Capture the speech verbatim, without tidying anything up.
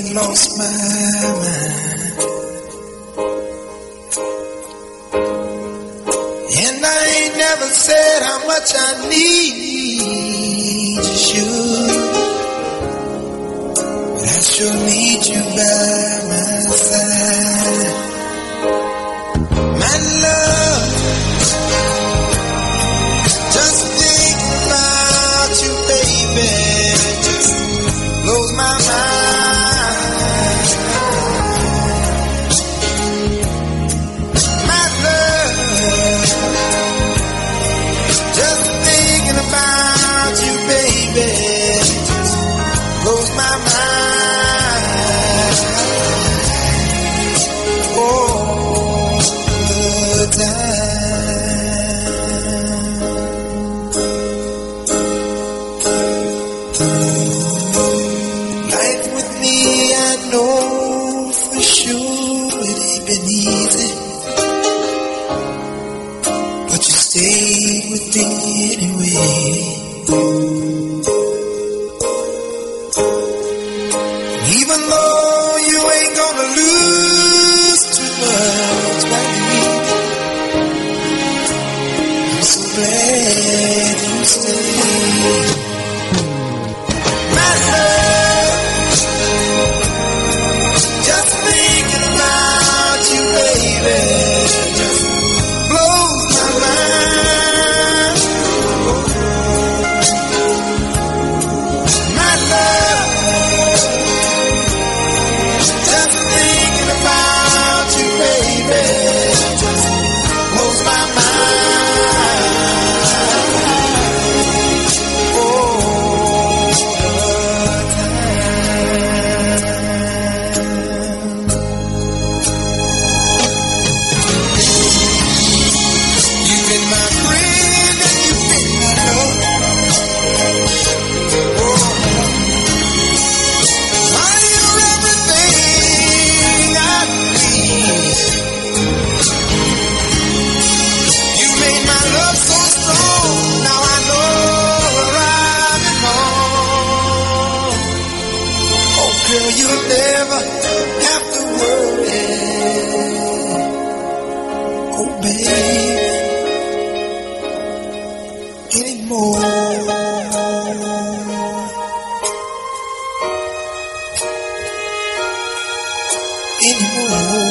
lost my mind, and I ain't never said how much I need you, sure, but I sure need you by my side. My love, just thinking about you, baby, just blows my mind. My love, just thinking about you, baby, just blows my mind. All the time. Life with me, I know for sure it ain't been easy, but you stayed with me anyway. Even though you ain't gonna lose too much by me, I'm so glad you stayed. My love, just thinking about you, baby, just blows my mind. My love, just thinking about you, baby, just blows my mind. Oh, you've been my friend and you've been my love. Oh, are you everything I need? You made my love so strong. Now I know where I belong. Oh, girl, you'll never have to worry. Oh, baby, anymore. Anymore.